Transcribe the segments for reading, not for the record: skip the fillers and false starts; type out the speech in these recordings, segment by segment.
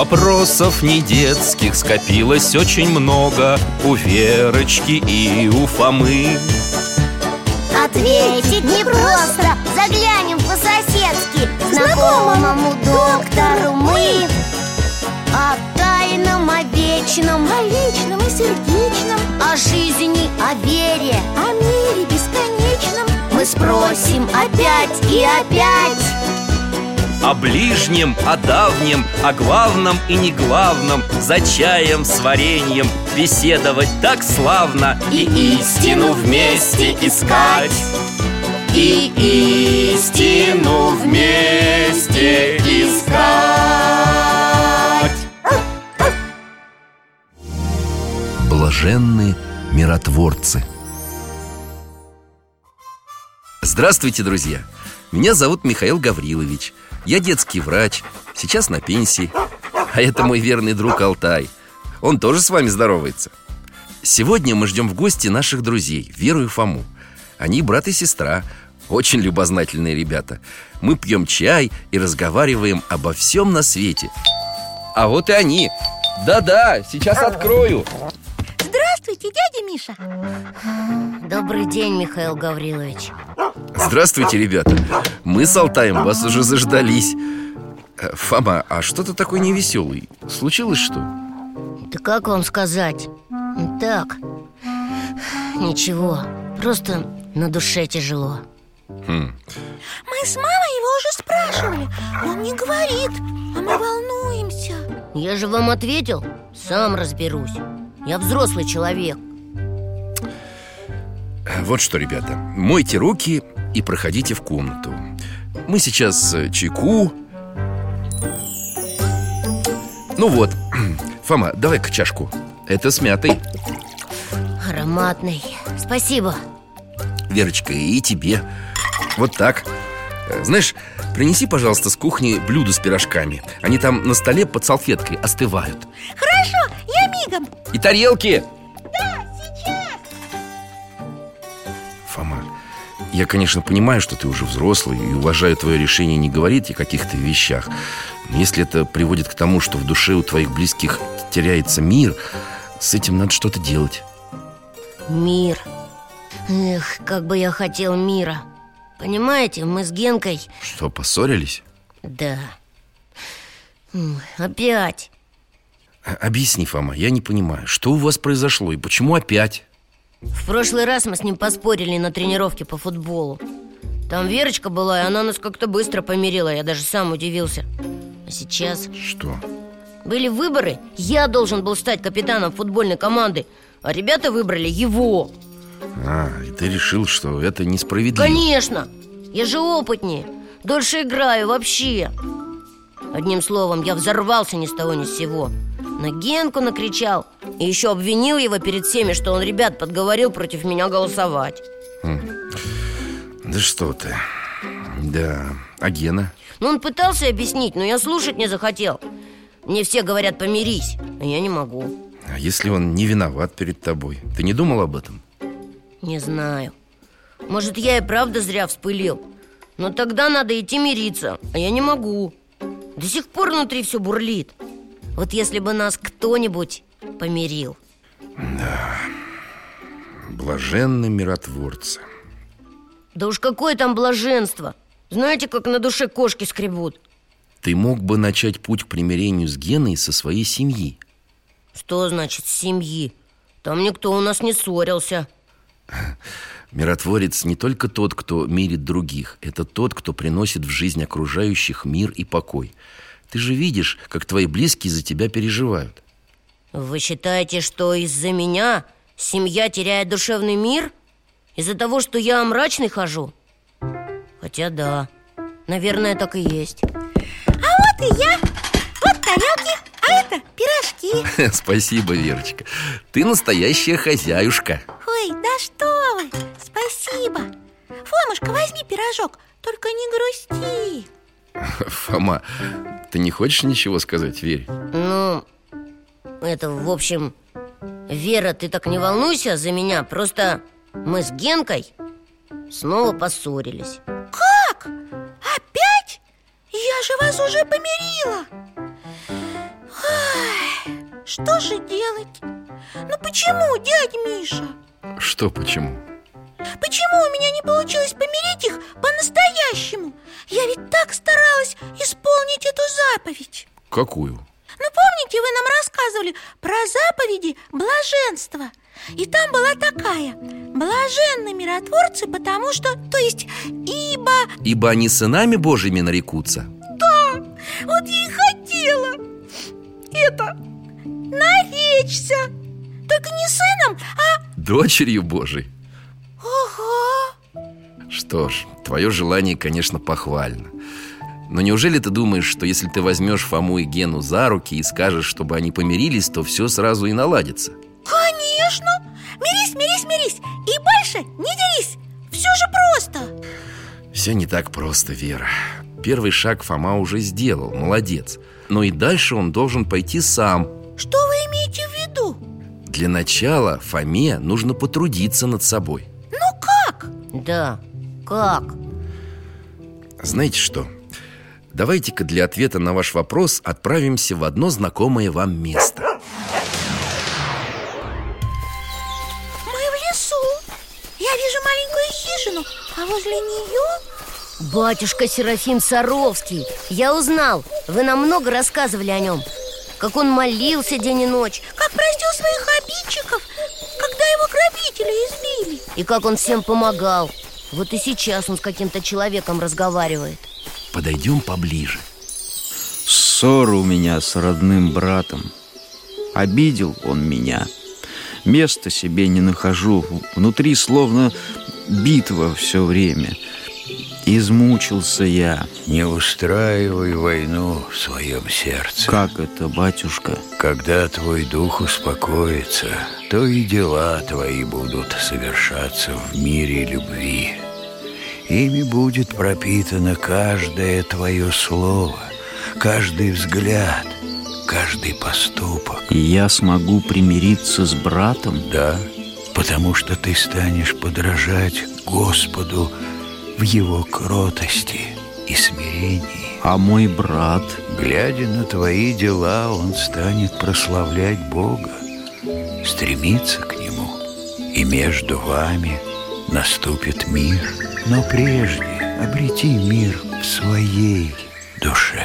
Вопросов не детских скопилось очень много у Верочки и у Фомы. Ответить непросто, заглянем по-соседски знакомому доктору мы. О тайном, о вечном, о личном и сердечном, о жизни, о вере, о мире бесконечном мы спросим опять и опять. О ближнем, о давнем, о главном и неглавном, за чаем с вареньем беседовать так славно. И истину вместе искать. И истину вместе искать. Блаженны миротворцы. Здравствуйте, друзья! Меня зовут Михаил Гаврилович. Я детский врач, сейчас на пенсии. А это мой верный друг Алтай. Он тоже с вами здоровается. Сегодня мы ждем в гости наших друзей Веру и Фому. Они брат и сестра, очень любознательные ребята. Мы пьем чай и разговариваем обо всем на свете. А вот и они. Да-да, сейчас открою. Здравствуйте, дядя Миша. Добрый день, Михаил Гаврилович. Здравствуйте, ребята. Мы с Алтаем вас уже заждались. Фома, а что ты такой невеселый? Случилось что? Да как вам сказать? Так, ничего, просто на душе тяжело. Мы с мамой его уже спрашивали. Он не говорит, а мы волнуемся. Я же вам ответил, сам разберусь. Я взрослый человек. Вот что, ребята, мойте руки и проходите в комнату. Мы сейчас чайку. Ну вот, Фома, давай-ка чашку. Это с мятой. Ароматный, спасибо. Верочка, и тебе. Вот так. Знаешь, принеси, пожалуйста, с кухни блюдо с пирожками. Они там на столе под салфеткой остывают. Хорошо, я мигом. И тарелки. Да, сейчас. Фома, я, конечно, понимаю, что ты уже взрослый и уважаю твое решение не говорить о каких-то вещах. Но если это приводит к тому, что в душе у твоих близких теряется мир, с этим надо что-то делать. Мир. Эх, как бы я хотел мира. Понимаете, мы с Генкой... Что, поссорились? Да. Опять. Объясни, Фома, я не понимаю, что у вас произошло и почему опять? В прошлый раз мы с ним поспорили на тренировке по футболу. Там Верочка была, и она нас как-то быстро помирила. Я даже сам удивился. А сейчас... Что? Были выборы, я должен был стать капитаном футбольной команды, а ребята выбрали его. И ты решил, что это несправедливо? Конечно, я же опытнее, дольше играю вообще. Одним словом, я взорвался ни с того ни с сего. На Генку накричал и еще обвинил его перед всеми, что он ребят подговорил против меня голосовать. Да что ты. Да, а Гена? Ну, он пытался объяснить, но я слушать не захотел. Мне все говорят, помирись, а я не могу. А если он не виноват перед тобой? Ты не думал об этом? Не знаю. Может, я и правда зря вспылил. Но тогда надо идти мириться, а я не могу. До сих пор внутри все бурлит. Вот если бы нас кто-нибудь помирил. Да. Блаженны миротворцы. Да уж какое там блаженство. Знаете, как на душе кошки скребут. Ты мог бы начать путь к примирению с Геной со своей семьи. Что значит с семьи? Там никто у нас не ссорился. Миротворец не только тот, кто мирит других. Это тот, кто приносит в жизнь окружающих мир и покой. Ты же видишь, как твои близкие за тебя переживают. Вы считаете, что из-за меня семья теряет душевный мир? Из-за того, что я мрачный хожу? Хотя да, наверное, так и есть. А вот и я. Вот тарелки, а это пирожки. Спасибо, Верочка. Ты настоящая хозяюшка. Ой, да что вы, спасибо. Фомушка, возьми пирожок, только не грусти. Фома, ты не хочешь ничего сказать Вере? Ну, это, в общем, Вера, ты так не волнуйся за меня. Просто мы с Генкой снова поссорились. Как? Опять? Я же вас уже помирила. Что же делать? Ну почему, дядя Миша? Что почему? Почему у меня не получилось помирить их по-настоящему? Я ведь так старалась исполнить эту заповедь. Какую? Ну помните, вы нам рассказывали про заповеди блаженства? И там была такая: блаженны миротворцы, потому что, то есть, Ибо они сынами Божьими нарекутся. Да, вот я и хотела наречься. Только не сыном, а... Дочерью Божией. Ого! Что ж, твое желание, конечно, похвально. Но неужели ты думаешь, что если ты возьмешь Фому и Гену за руки и скажешь, чтобы они помирились, то все сразу и наладится? Конечно! Мирись, мирись, мирись! И больше не дерись! Все же просто! Все не так просто, Вера. Первый шаг Фома уже сделал, молодец. Но и дальше он должен пойти сам. Что вы имеете в виду? Для начала Фоме нужно потрудиться над собой. Ну как? Да, как? Знаете что? Давайте-ка для ответа на ваш вопрос отправимся в одно знакомое вам место. Мы в лесу. Я вижу маленькую хижину, а возле нее... Батюшка Серафим Саровский. Я узнал, вы нам много рассказывали о нем. Как он молился день и ночь. Как простил своих обидчиков, когда его грабители избили. И как он всем помогал. Вот и сейчас он с каким-то человеком разговаривает. Подойдем поближе. Ссора у меня с родным братом. Обидел он меня. Места себе не нахожу. Внутри словно битва все время. Измучился я. Не устраивай войну в своем сердце. Как это, батюшка? Когда твой дух успокоится, то и дела твои будут совершаться в мире любви. Ими будет пропитано каждое твое слово, каждый взгляд, каждый поступок. И я смогу примириться с братом? Да, потому что ты станешь подражать Господу в его кротости и смирении. А мой брат? Глядя на твои дела, он станет прославлять Бога, стремиться к Нему, и между вами наступит мир. Но прежде обрети мир в своей душе.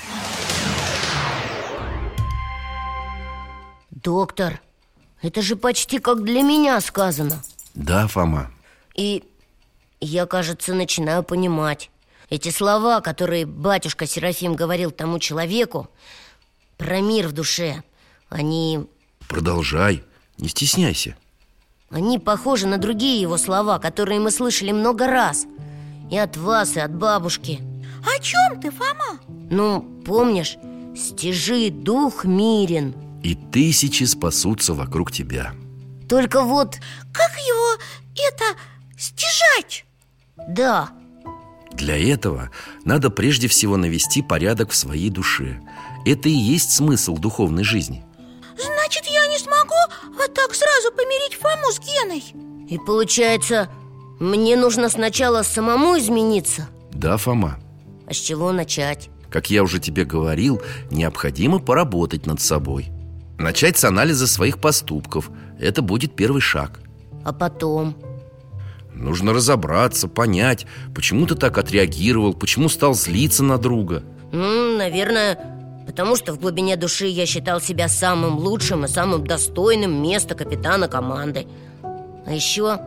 Доктор, это же почти как для меня сказано. Да, Фома. И я, кажется, начинаю понимать. Эти слова, которые батюшка Серафим говорил тому человеку про мир в душе, они... Продолжай, не стесняйся. Они похожи на другие его слова, которые мы слышали много раз. И от вас, и от бабушки. О чем ты, Фома? Ну, помнишь, стяжи дух мирен. И тысячи спасутся вокруг тебя. Только вот... Как его стяжать? Да. Для этого надо прежде всего навести порядок в своей душе. Это и есть смысл духовной жизни. Значит, я не смогу вот так сразу помирить Фому с Геной? И получается, мне нужно сначала самому измениться? Да, Фома. А с чего начать? Как я уже тебе говорил, необходимо поработать над собой. Начать с анализа своих поступков. Это будет первый шаг. А потом? Нужно разобраться, понять, почему ты так отреагировал, почему стал злиться на друга. Наверное, потому что в глубине души я считал себя самым лучшим и самым достойным места капитана команды. А еще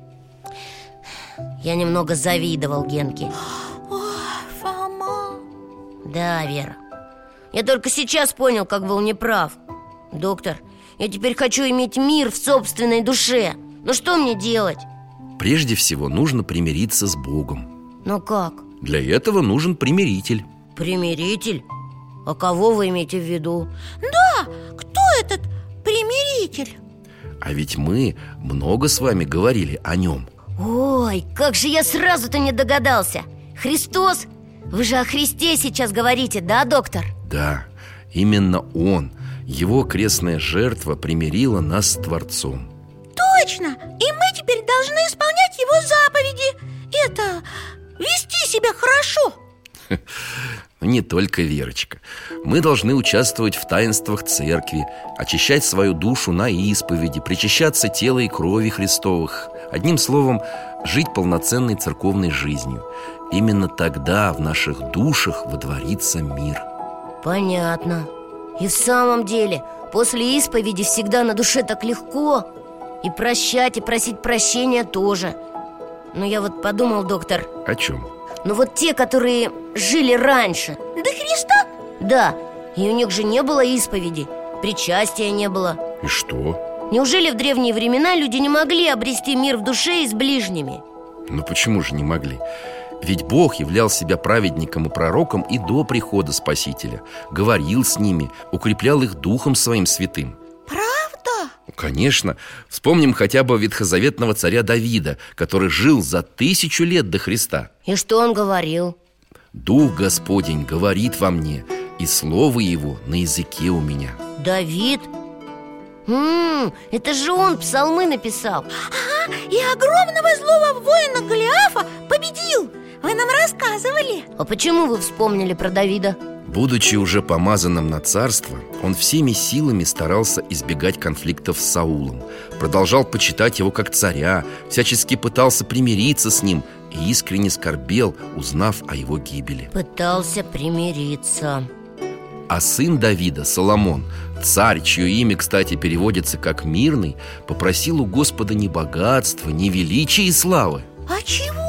я немного завидовал Генке. Ой, Фома. Да, Вера, я только сейчас понял, как был неправ. Доктор, я теперь хочу иметь мир в собственной душе. Ну что мне делать? Прежде всего нужно примириться с Богом. Но как? Для этого нужен примиритель. Примиритель? А кого вы имеете в виду? Да, кто этот примиритель? А ведь мы много с вами говорили о нем. Ой, как же я сразу-то не догадался. Христос? Вы же о Христе сейчас говорите, да, доктор? Да, именно Он, Его крестная жертва примирила нас с Творцом. Точно! И мы теперь должны исполнять Его заповеди. Вести себя хорошо. Не только, Верочка. Мы должны участвовать в таинствах церкви, очищать свою душу на исповеди, причащаться тела и крови Христовых. Одним словом, жить полноценной церковной жизнью. Именно тогда в наших душах водворится мир. Понятно. И в самом деле, после исповеди всегда на душе так легко. И прощать, и просить прощения тоже. Но я вот подумал, доктор. О чем? Ну вот те, которые жили раньше. До Христа? Да, и у них же не было исповеди, причастия не было. И что? Неужели в древние времена люди не могли обрести мир в душе и с ближними? Ну почему же не могли? Ведь Бог являл себя праведником и пророком и до прихода Спасителя. Говорил с ними, укреплял их Духом Своим святым. Правда? Конечно. Вспомним хотя бы ветхозаветного царя Давида, который жил за 1000 лет до Христа. И что он говорил? Дух Господень говорит во мне, и слово Его на языке у меня. Давид? Это же он псалмы написал. Ага, и огромного злого воина Голиафа победил. Вы нам рассказывали. А почему вы вспомнили про Давида? Будучи уже помазанным на царство, он всеми силами старался избегать конфликтов с Саулом. Продолжал почитать его как царя, всячески пытался примириться с ним и искренне скорбел, узнав о его гибели. Пытался примириться. А сын Давида, Соломон, царь, чье имя, кстати, переводится как «мирный», попросил у Господа не богатства, не величия и славы, А чего?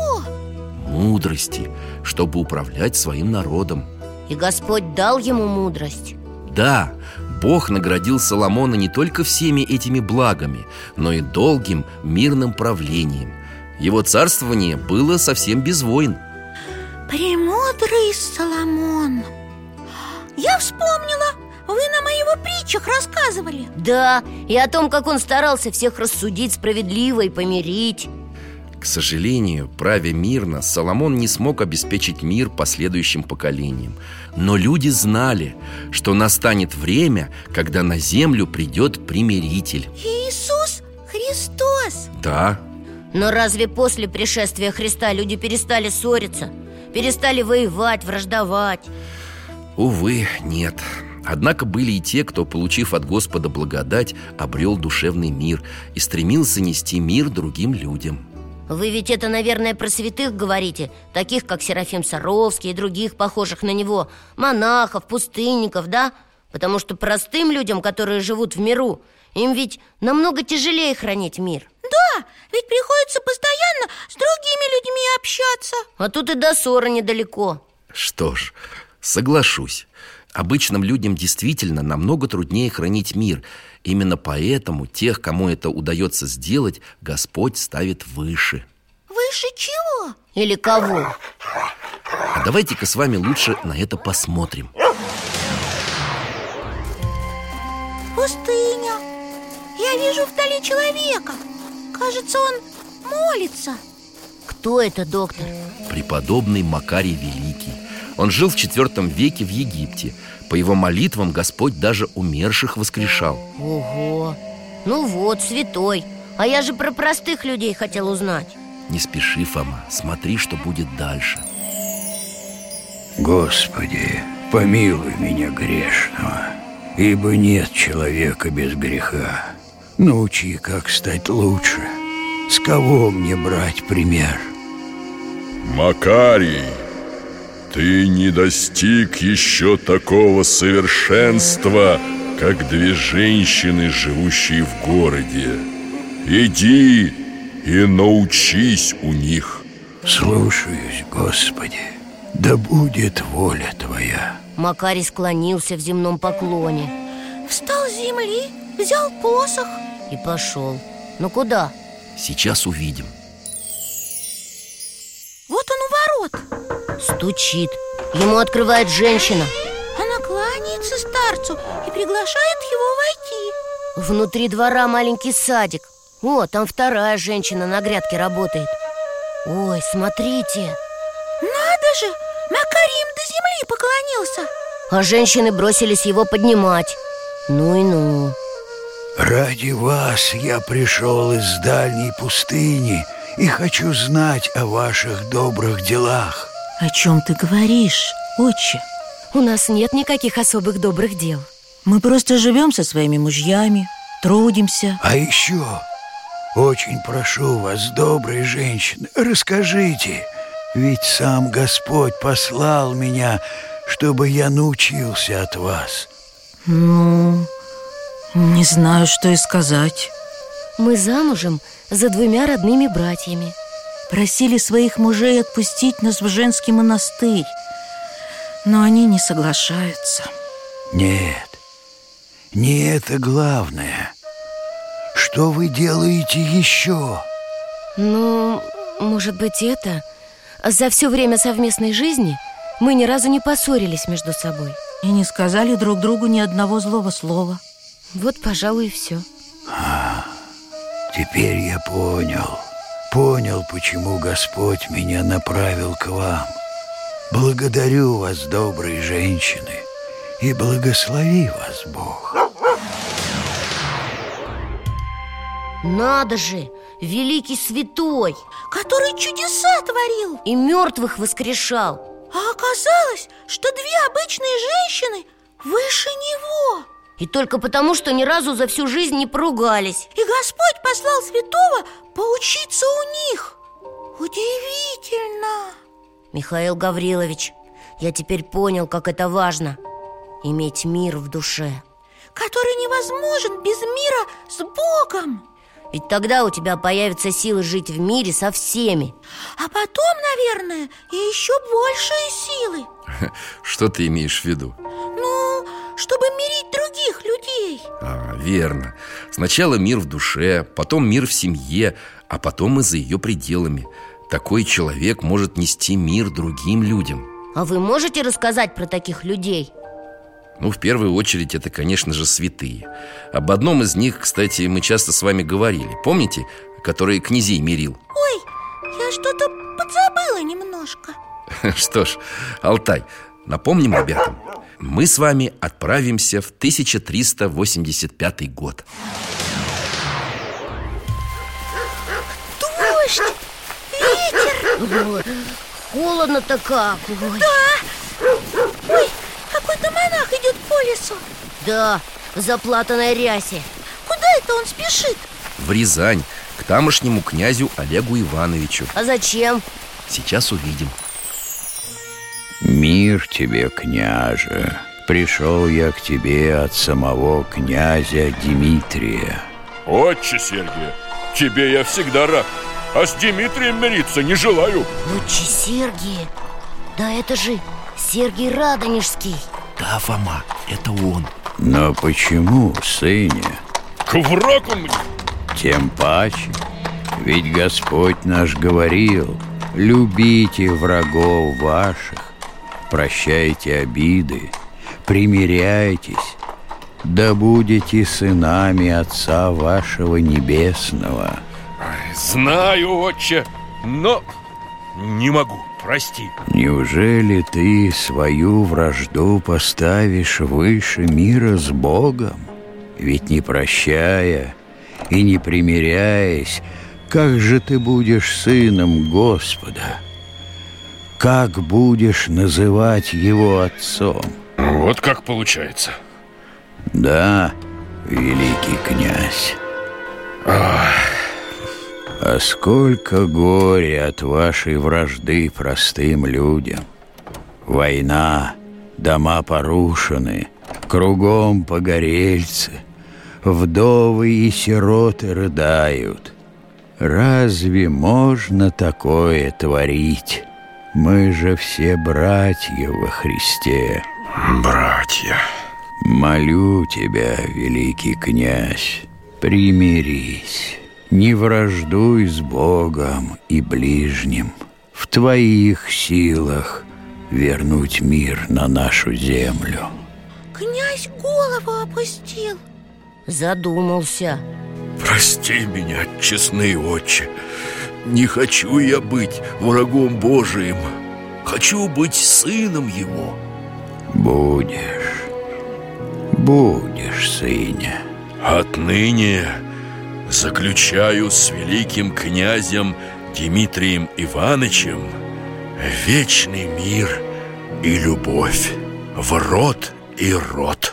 мудрости, чтобы управлять своим народом. И Господь дал ему мудрость. Да, Бог наградил Соломона не только всеми этими благами, но и долгим мирным правлением. Его царствование было совсем без войн. Премудрый Соломон. Я вспомнила. Вы нам о его притчах рассказывали. Да, и о том, как он старался всех рассудить справедливо и помирить. К сожалению, правя мирно, Соломон не смог обеспечить мир последующим поколениям. Но люди знали, что настанет время, когда на землю придет примиритель. Иисус Христос. Да. Но разве после пришествия Христа люди перестали ссориться? Перестали воевать, враждовать? Увы, нет. Однако были и те, кто, получив от Господа благодать, обрел душевный мир и стремился нести мир другим людям. Вы ведь это, наверное, про святых говорите, таких, как Серафим Саровский и других, похожих на него, монахов, пустынников, да? Потому что простым людям, которые живут в миру, им ведь намного тяжелее хранить мир. Да, ведь приходится постоянно с другими людьми общаться. А тут и до ссоры недалеко. Что ж, соглашусь. Обычным людям действительно намного труднее хранить мир. Именно поэтому тех, кому это удается сделать, Господь ставит выше. Выше чего? Или кого? А давайте-ка с вами лучше на это посмотрим. Пустыня. Я вижу вдали человека. Кажется, он молится. Кто это, доктор? Преподобный Макарий Великий. Он жил в IV веке в Египте. По его молитвам Господь даже умерших воскрешал. Ого! Ну вот, святой. А я же про простых людей хотел узнать. Не спеши, Фома, смотри, что будет дальше. Господи, помилуй меня грешного, ибо нет человека без греха. Научи, как стать лучше. С кого мне брать пример? Макарий, ты не достиг еще такого совершенства, как 2 женщины, живущие в городе. Иди и научись у них. Слушаюсь, Господи, да будет воля Твоя. Макарий склонился в земном поклоне Встал с земли, взял посох и пошел. Ну куда? Сейчас увидим. Вот он у ворот. Стучит. Ему открывает женщина. Она кланяется старцу и приглашает его войти. Внутри двора маленький садик. О, там вторая женщина на грядке работает. Ой, смотрите. Надо же, Макарий им до земли поклонился. А женщины бросились его поднимать. Ну и ну. Ради вас я пришел из дальней пустыни и хочу знать о ваших добрых делах. О чем ты говоришь, отче? У нас нет никаких особых добрых дел. Мы просто живем со своими мужьями, трудимся. А еще очень прошу вас, добрые женщины, расскажите. Ведь сам Господь послал меня, чтобы я научился от вас. Ну, не знаю, что и сказать. Мы замужем за 2 родными братьями. Просили своих мужей отпустить нас в женский монастырь, но они не соглашаются. Нет, не это главное. Что вы делаете еще? Ну, может быть, это... За все время совместной жизни мы ни разу не поссорились между собой. И не сказали друг другу ни одного злого слова. Вот, пожалуй, и все. Теперь я понял, почему Господь меня направил к вам. Благодарю вас, добрые женщины, и благослови вас Бог. Надо же, великий святой, который чудеса творил. и мертвых воскрешал. А оказалось, что 2 обычные женщины выше него. И только потому, что ни разу за всю жизнь не поругались. И Господь послал святого поучиться у них. Удивительно. Михаил Гаврилович, я теперь понял, как это важно — иметь мир в душе. Который невозможен без мира с Богом. Ведь тогда у тебя появятся силы жить в мире со всеми. А потом, наверное, и еще большие силы. Что ты имеешь в виду? Ну, чтобы мирить других людей. Верно. Сначала мир в душе, потом мир в семье, а потом и за ее пределами. Такой человек может нести мир другим людям. А вы можете рассказать про таких людей? Ну, в первую очередь, это, конечно же, святые. Об одном из них, кстати, мы часто с вами говорили. Помните, который князей мирил? Ой, я что-то подзабыла немножко. Что ж, Алтай, напомним ребятам. Мы с вами отправимся в 1385 год. Дождь, ветер. Холодно-то как. Ой. Ой, какой-то монах идет по лесу. Да, в заплатанной рясе. Куда это он спешит? В Рязань, к тамошнему князю Олегу Ивановичу. А зачем? Сейчас увидим. Мир тебе, княже. Пришел я к тебе от самого князя Дмитрия. Отче Сергий, тебе я всегда рад, а с Дмитрием мириться не желаю. Отче Сергий? Да это же Сергий Радонежский. Да, Фома, это он. Но почему, сыне? К врагу мне. Тем паче, ведь Господь наш говорил: любите врагов ваших, прощайте обиды, примиряйтесь, да будете сынами Отца вашего Небесного. Знаю, отче, но не могу, прости. Неужели ты свою вражду поставишь выше мира с Богом? Ведь не прощая и не примиряясь, как же ты будешь сыном Господа? Как будешь называть его отцом? Вот как получается. Да, великий князь. А сколько горя от вашей вражды простым людям. Война, дома порушены, кругом погорельцы, вдовы и сироты рыдают. Разве можно такое творить? Мы же все братья во Христе. Братья. Молю тебя, великий князь, примирись, не враждуй с Богом и ближним. В твоих силах вернуть мир на нашу землю. Князь голову опустил. Задумался. Прости меня, честный отче. Не хочу я быть врагом Божиим. Хочу быть сыном его. Будешь, сыне. Отныне заключаю с великим князем Дмитрием Ивановичем вечный мир и любовь. в род и род.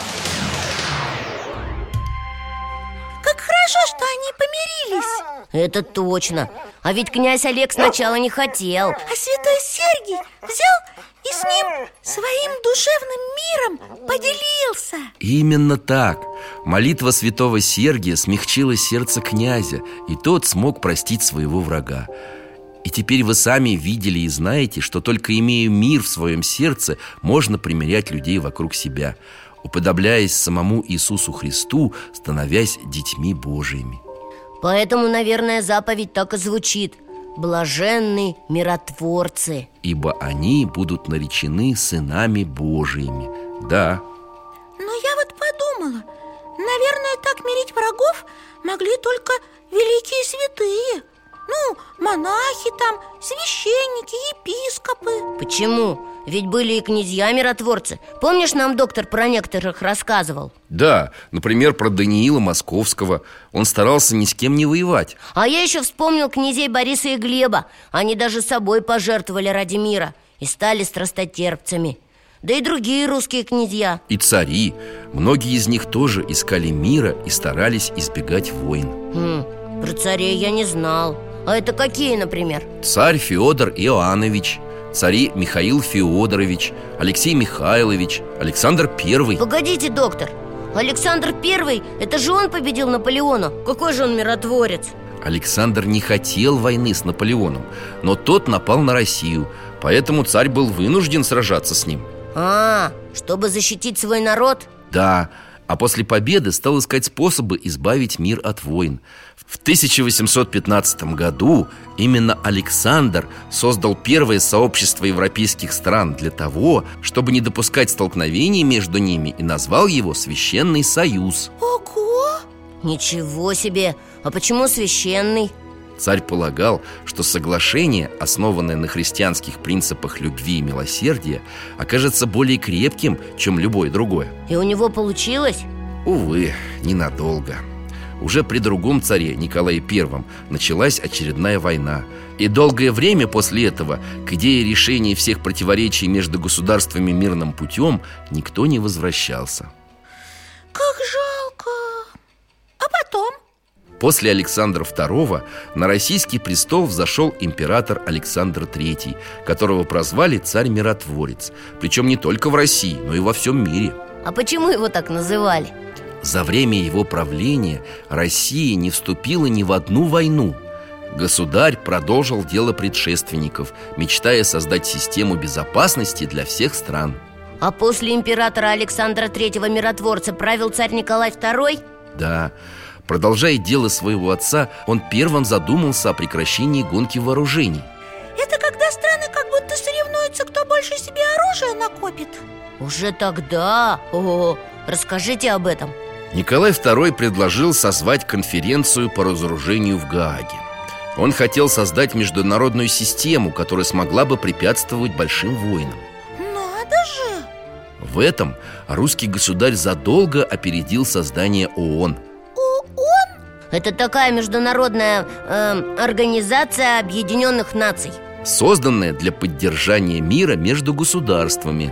Как хорошо, что они помирились. Это точно. А ведь князь Олег сначала не хотел. А святой Сергий взял и с ним своим душевным миром поделился. Именно так. Молитва святого Сергия смягчила сердце князя, и тот смог простить своего врага. И теперь вы сами видели и знаете, что только имея мир в своем сердце, можно примирять людей вокруг себя, уподобляясь самому Иисусу Христу, становясь детьми Божиими. Поэтому, наверное, заповедь так и звучит: блаженны миротворцы, ибо они будут наречены сынами Божиими. Да. Но я вот подумала, наверное, так мирить врагов могли только великие святые. Ну, монахи там, священники, епископы. Почему? Ведь были и князья-миротворцы. Помнишь, нам доктор про некоторых рассказывал? Да, например, про Даниила Московского. Он старался ни с кем не воевать. А я еще вспомнил князей Бориса и Глеба. Они даже собой пожертвовали ради мира и стали страстотерпцами. Да и другие русские князья. И цари. Многие из них тоже искали мира и старались избегать войн. Про царей я не знал. А это какие, например? Царь Федор Иоаннович, цари Михаил Феодорович, Алексей Михайлович, Александр I. Погодите, доктор, Александр I, это же он победил Наполеона. Какой же он миротворец? Александр не хотел войны с Наполеоном, но тот напал на Россию, поэтому царь был вынужден сражаться с ним. Чтобы защитить свой народ? Да, а после победы стал искать способы избавить мир от войн. В 1815 году именно Александр создал первое сообщество европейских стран для того, чтобы не допускать столкновений между ними, и назвал его Священный Союз. Ого! Ничего себе! А почему священный? Царь полагал, что соглашение, основанное на христианских принципах любви и милосердия, окажется более крепким, чем любое другое. И у него получилось? Увы, ненадолго. Уже при другом царе, Николае I, началась очередная война. И долгое время после этого к идее решения всех противоречий между государствами мирным путем никто не возвращался. Как жалко! А потом? После Александра II на российский престол взошел император Александр III, которого прозвали царь-миротворец. Причем не только в России, но и во всем мире. А почему его так называли? За время его правления Россия не вступила ни в одну войну. Государь продолжил дело предшественников, мечтая создать систему безопасности для всех стран. А после императора Александра III миротворца правил царь Николай II? Да. Продолжая дело своего отца, он первым задумался о прекращении гонки вооружений. Это когда страны как будто соревнуются, кто больше себе оружия накопит? Уже тогда? Ого, расскажите об этом. Николай II предложил созвать конференцию по разоружению в Гааге. Он хотел создать международную систему, которая смогла бы препятствовать большим войнам. Надо же! В этом русский государь задолго опередил создание ООН. ООН? Это такая международная организация Объединенных Наций, созданная для поддержания мира между государствами.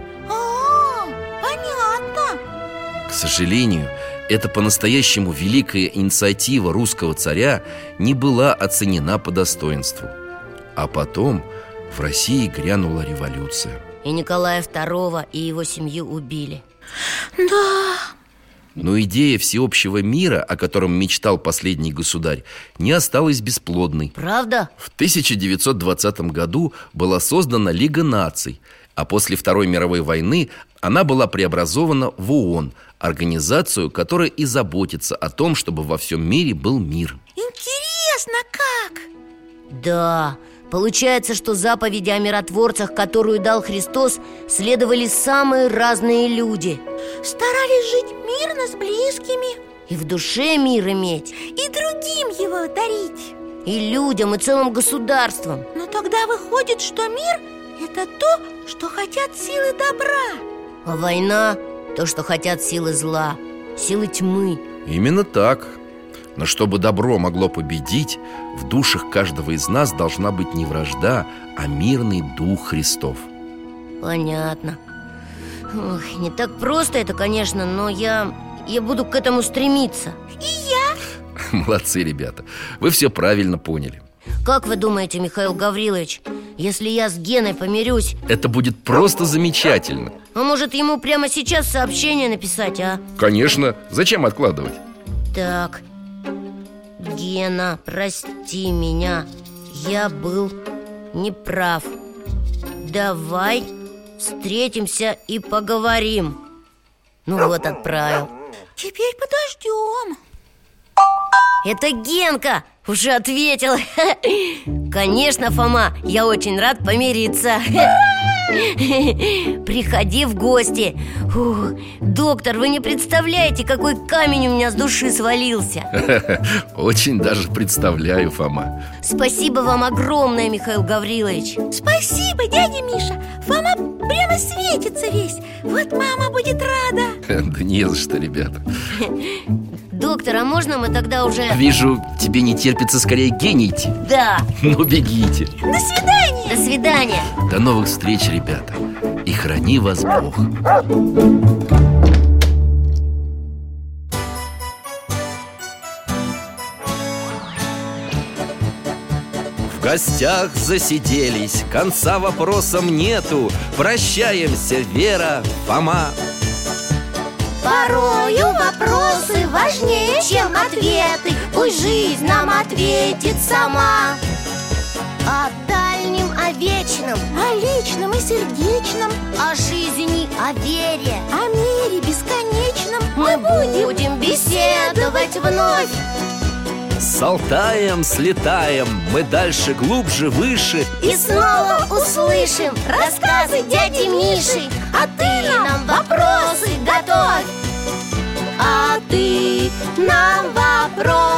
Понятно. К сожалению, эта по-настоящему великая инициатива русского царя не была оценена по достоинству. А потом в России грянула революция. И Николая II и его семью убили. Да. Но идея всеобщего мира, о котором мечтал последний государь, не осталась бесплодной. Правда? В 1920 году была создана Лига наций, а после Второй мировой войны она была преобразована в ООН, организацию, которая и заботится о том, чтобы во всем мире был мир. Интересно, как? Да, получается, что заповеди о миротворцах, которую дал Христос, следовали самые разные люди. Старались жить мирно с близкими, и в душе мир иметь, и другим его дарить, и людям, и целым государствам. Но тогда выходит, что мир – это то, что хотят силы добра, а война – то, что хотят силы зла, силы тьмы. Именно так. Но чтобы добро могло победить, в душах каждого из нас должна быть не вражда, а мирный дух Христов. Понятно. Ох, не так просто это, конечно, но я буду к этому стремиться. И я. Молодцы, ребята, вы все правильно поняли. Как вы думаете, Михаил Гаврилович, если я с Геной помирюсь? Это будет просто замечательно. А может, ему прямо сейчас сообщение написать, а? Конечно, зачем откладывать? Так, Гена, прости меня, я был неправ. Давай встретимся и поговорим. Ну вот, отправил. Теперь подождем. Это Генка уже ответил. Конечно, Фома, я очень рад помириться. Приходи в гости. Фух, доктор, вы не представляете, какой камень у меня с души свалился. Очень даже представляю, Фома. Спасибо вам огромное, Михаил Гаврилович. Спасибо, дядя Миша. Фома прямо светится весь. Вот мама будет рада. Да не за что, ребята. Доктор, а можно мы тогда уже... Вижу, тебе не терпится скорее к Гене идти. Да. Ну, бегите. До свидания. До свидания. До новых встреч, ребята. И храни вас Бог. В гостях засиделись, конца вопросам нету. Прощаемся, Вера, Фома. Порою вопросы важнее, чем ответы. Пусть жизнь нам ответит сама. О дальнем, о вечном, О личном и сердечном, о жизни, о вере. о мире бесконечном Мы будем беседовать вновь. С Алтаем слетаем, мы дальше, глубже, выше. И снова услышим рассказы дяди Миши. А ты нам вопросы готовь. А ты нам вопросы